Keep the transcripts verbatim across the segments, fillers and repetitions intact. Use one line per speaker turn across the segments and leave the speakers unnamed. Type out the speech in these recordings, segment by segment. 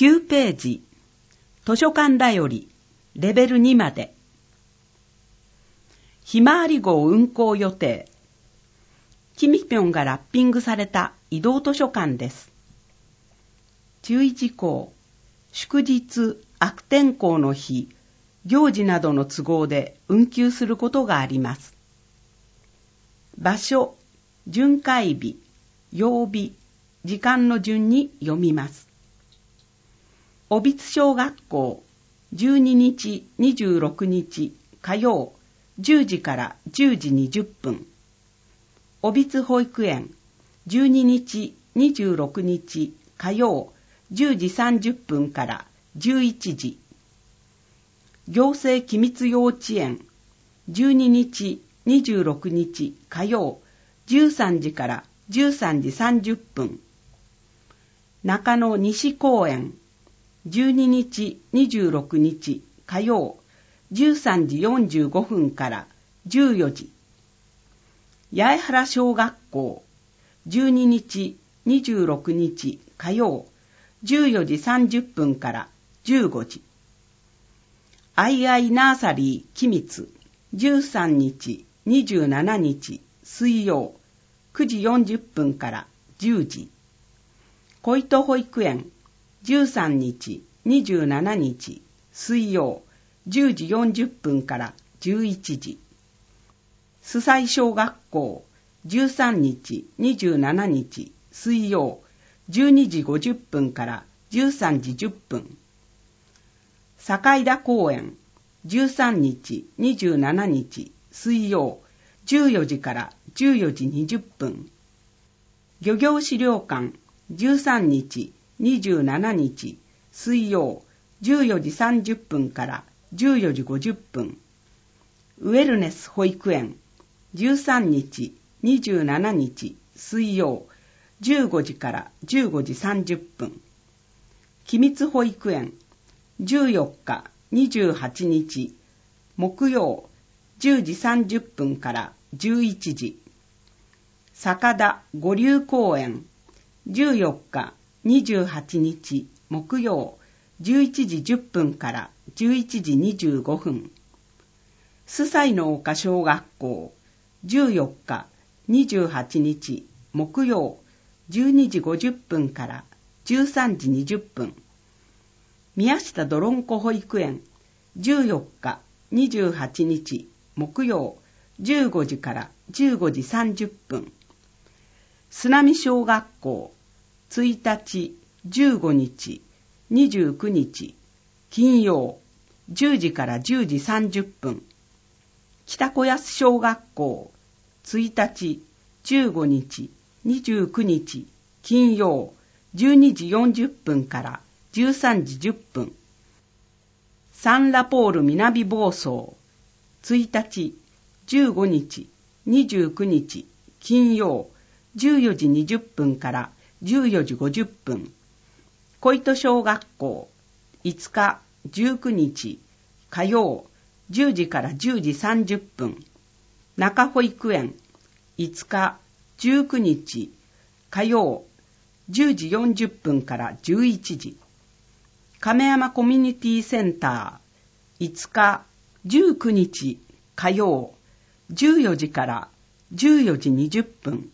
きゅうページ、図書館だより、レベルにまで。ひまわり号運行予定。キミピョンがラッピングされた移動図書館です。注意事項、祝日、悪天候の日、行事などの都合で運休することがあります。場所、巡回日、曜日、時間の順に読みます。小櫃小学校、じゅうににち、にじゅうろくにち火曜、じゅうじからじゅうじにじゅっぷん。小櫃保育園、じゅうににち、にじゅうろくにち火曜、じゅうじさんじゅっぷんからじゅういちじ。行政機密幼稚園、じゅうににち、にじゅうろくにち火曜、じゅうさんじからじゅうさんじさんじゅっぷん。中野西公園、じゅうににち、にじゅうろくにち火曜、じゅうさんじよんじゅうごふんからじゅうよじ。八重原小学校、じゅうににち、にじゅうろくにち火曜、じゅうよじさんじゅっぷんからじゅうごじ。アイアイナーサリー機密、じゅうさんにち、にじゅうしちにち水曜、くじよんじゅっぷんからじゅうじ。小糸保育園、じゅうさんにち、にじゅうしちにち水曜、じゅうじよんじゅっぷんからじゅういちじ。須西小学校、じゅうさんにち、にじゅうしちにち水曜、じゅうにじごじゅっぷんからじゅうさんじじゅっぷん。坂井田公園、じゅうさんにち、にじゅうしちにち水曜、じゅうよじからじゅうよじにじゅっぷん。漁業資料館、じゅうさんにち、にじゅうしちにち水曜、じゅうよじさんじゅっぷんからじゅうよじごじゅっぷん。ウェルネス保育園、じゅうさんにち、にじゅうしちにち水曜、じゅうごじからじゅうごじさんじゅっぷん。機密保育園、じゅうよっか、にじゅうはちにち木曜、じゅうじさんじゅっぷんからじゅういちじ。坂田五流公園、じゅうよっか、にじゅうはちにち木曜、じゅういちじじゅっぷんからじゅういちじにじゅうごふん。須西の丘小学校、じゅうよっか、にじゅうはちにち木曜、じゅうにじごじゅっぷんからじゅうさんじにじゅっぷん。宮下どろんこ保育園、じゅうよっか、にじゅうはちにち木曜、じゅうごじからじゅうごじさんじゅっぷん。須波小学校、ついたち、じゅうごにち、にじゅうくにち金曜、じゅうじからじゅうじさんじゅっぷん。北小安小学校、ついたち、じゅうごにち、にじゅうくにち金曜、じゅうにじよんじゅっぷんからじゅうさんじじゅっぷん。サンラポール南房総、ついたち、じゅうごにち、にじゅうくにち金曜、じゅうよじにじゅっぷんからじゅうよじごじゅっぷん。小糸小学校、いつか、じゅうくにち火曜、じゅうじからじゅうじさんじゅっぷん。中保育園、いつか、じゅうくにち火曜、じゅうじよんじゅっぷんからじゅういちじ。亀山コミュニティセンター、いつか、じゅうくにち火曜、じゅうよじからじゅうよじにじゅっぷん。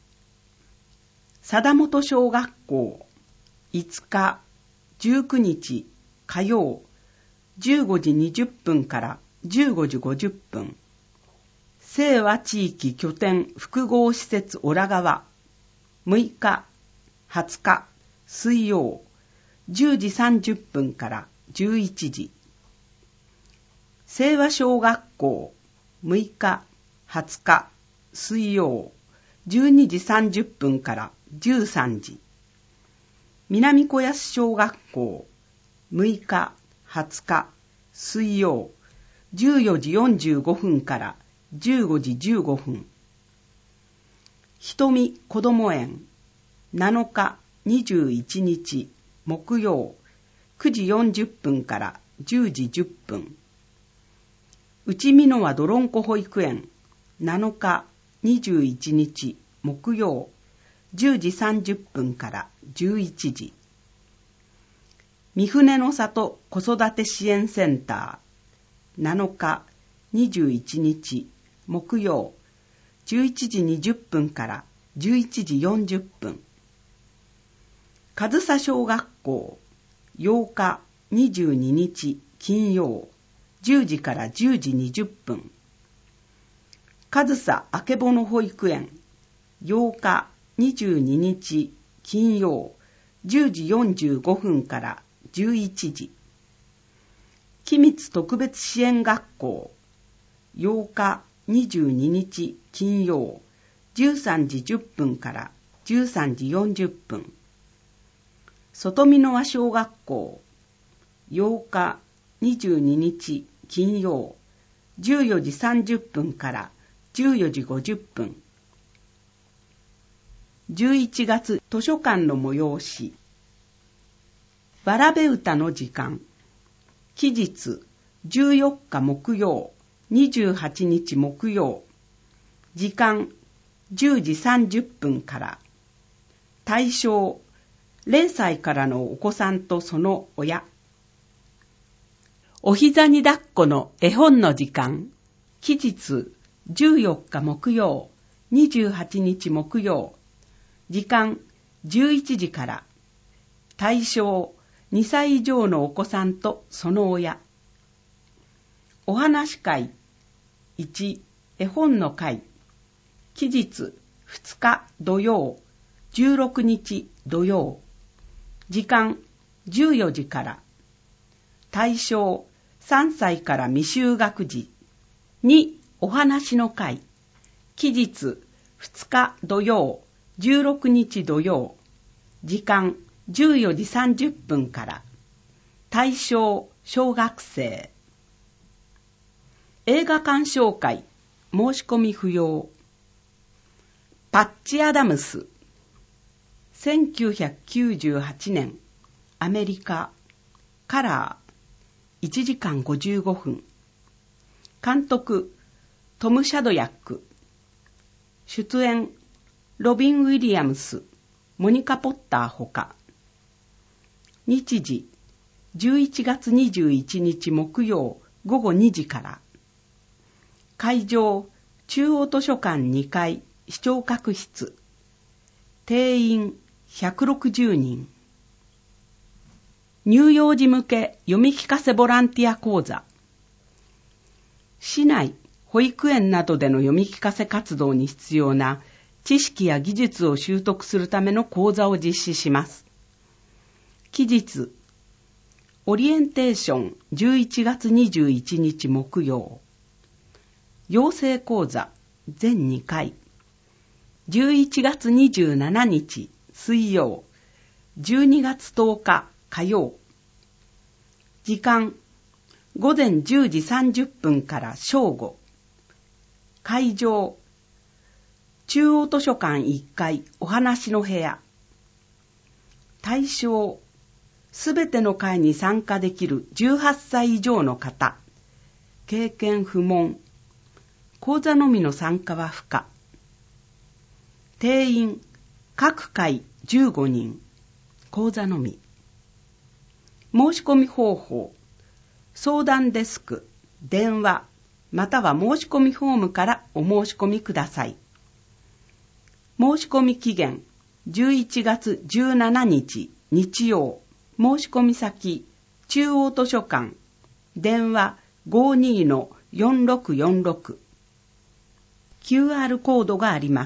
貞本小学校、いつか、じゅうくにち火曜、じゅうごじにじゅっぷんからじゅうごじごじゅっぷん。清和地域拠点複合施設オラ川、むいか、はつか水曜、じゅうじさんじゅっぷんからじゅういちじ。清和小学校、むいか、はつか水曜、じゅうにじさんじゅっぷんからじゅうさんじ。南小安小学校、むいか、はつか水曜、じゅうよじよんじゅうごふんからじゅうごじじゅうごふん。瞳こども園、なのか、にじゅういちにち木曜、くじよんじゅっぷんからじゅうじじゅっぷん。内美濃和どろんこ保育園、なのか、にじゅういちにち木曜、じゅうじさんじゅっぷんからじゅういちじ。 三船の里子育て支援センターなのかにじゅういちにち木曜じゅういちじにじゅっぷんからじゅういちじよんじゅっぷん。上総小学校ようかにじゅうににち金曜じゅうじからじゅうじにじゅっぷん。上総あけぼの保育園ようかにじゅうににち金曜じゅうじよんじゅうごふんからじゅういちじ。君津特別支援学校ようかにじゅうににち金曜じゅうさんじじゅっぷんからじゅうさんじよんじゅっぷん。外見輪小学校ようかにじゅうににち金曜じゅうよじさんじゅっぷんからじゅうよじごじゅっぷん。じゅういちがつ図書館の催し。わらべ歌の時間。期日じゅうよっか木曜にじゅうはちにち木曜。時間じゅうじさんじゅっぷんから。対象れいさいからのお子さんとその親。お膝に抱っこの絵本の時間。期日じゅうよっか木曜にじゅうはちにち木曜。時間じゅういちじから。対象にさい以上のお子さんとその親。お話会いち絵本の会。期日ふつか土曜じゅうろくにち土曜。時間じゅうよじから。対象さんさいから未就学児。にお話の会。期日ふつか土曜じゅうろくにち土曜。時間じゅうよじさんじゅっぷんから。対象小学生。映画鑑賞会申し込み不要。パッチ・アダムスせんきゅうひゃくきゅうじゅうはちねんアメリカカラーいちじかんごじゅうごふん。監督トム・シャドヤック。出演ロビン・ウィリアムス、モニカ・ポッターほか。日時じゅういちがつにじゅういちにち木曜ごごにじから。会場中央図書館にかい視聴覚室。定員ひゃくろくじゅうにん。乳幼児向け読み聞かせボランティア講座。市内保育園などでの読み聞かせ活動に必要な知識や技術を習得するための講座を実施します。期日オリエンテーションじゅういちがつにじゅういちにち木曜。養成講座全にかい。じゅういちがつにじゅうしちにち水曜。じゅうにがつとおか火曜。時間ごぜんじゅうじさんじゅっぷんから正午。会場中央図書館いっかいお話の部屋。対象すべての会に参加できるじゅうはっさい以上の方。経験不問。講座のみの参加は不可。定員各会じゅうごにん。講座のみ。申し込み方法相談デスク電話または申し込みフォームからお申し込みください。申し込み期限じゅういちがつじゅうしちにち日曜。申し込み先中央図書館電話 ごーにーのよんろくよんろく。 キューアール コードがあります。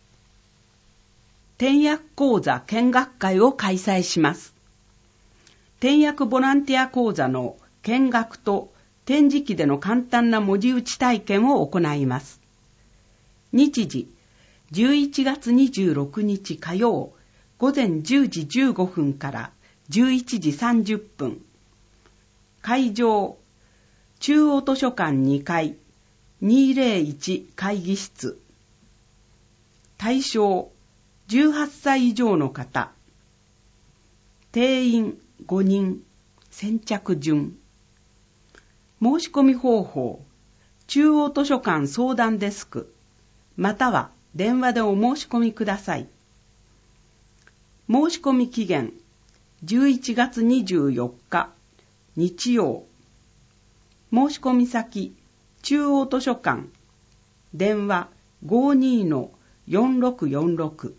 転訳講座見学会を開催します。転訳ボランティア講座の見学と展示機での簡単な文字打ち体験を行います。日時じゅういちがつにじゅうろくにち火曜ごぜんじゅうじじゅうごふんからじゅういちじさんじゅっぷん。会場中央図書館にかいにひゃくいち会議室。対象じゅうはっさい以上の方。定員ごにん。先着順。申し込み方法中央図書館相談デスクまたは電話でお申し込みください。申し込み期限じゅういちがつにじゅうよっか日曜。申し込み先中央図書館、電話 ごーにーのよんろくよんろく。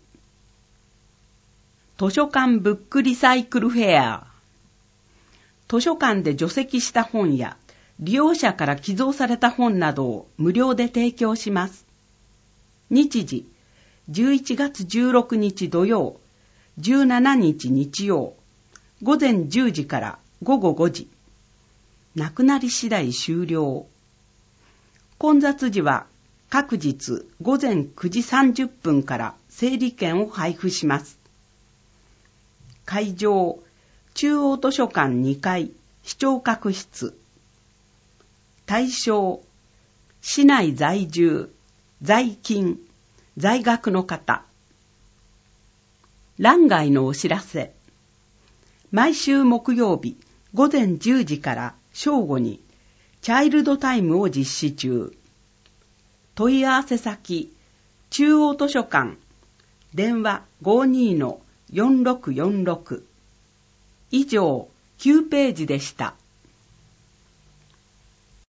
図書館ブックリサイクルフェア。図書館で除籍した本や利用者から寄贈された本などを無料で提供します。日時じゅういちがつじゅうろくにち土曜、じゅうしちにち日曜、午前じゅうじから午後ごじ。なくなり次第終了。混雑時は各日午前くじさんじゅっぷんから整理券を配布します。会場、中央図書館にかい視聴覚室。対象、市内在住、在勤、在学の方。欄外のお知らせ。毎週木曜日午前じゅうじから正午にチャイルドタイムを実施中。問い合わせ先、中央図書館、電話 ごーにーのよんろくよんろく。以上、きゅうページでした。